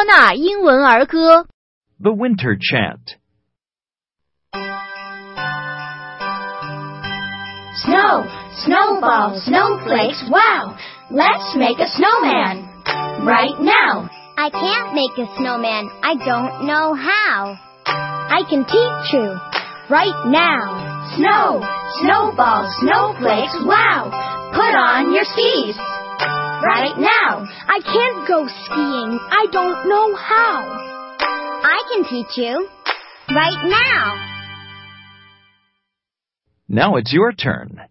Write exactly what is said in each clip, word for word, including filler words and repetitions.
多纳英文儿歌 The Winter Chant. Snow, snowballs, snowflakes, wow! Let's make a snowman right now. I can't make a snowman. I don't know how. I can teach you right now. Snow, snowballs, snowflakes, wow! Put on your skis right now. I can't go skiing. I don't know how. I can teach you right now. Now it's your turn.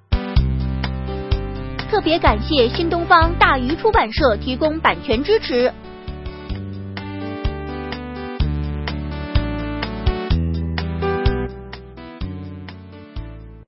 特别感谢新东方大鱼出版社提供版权支持。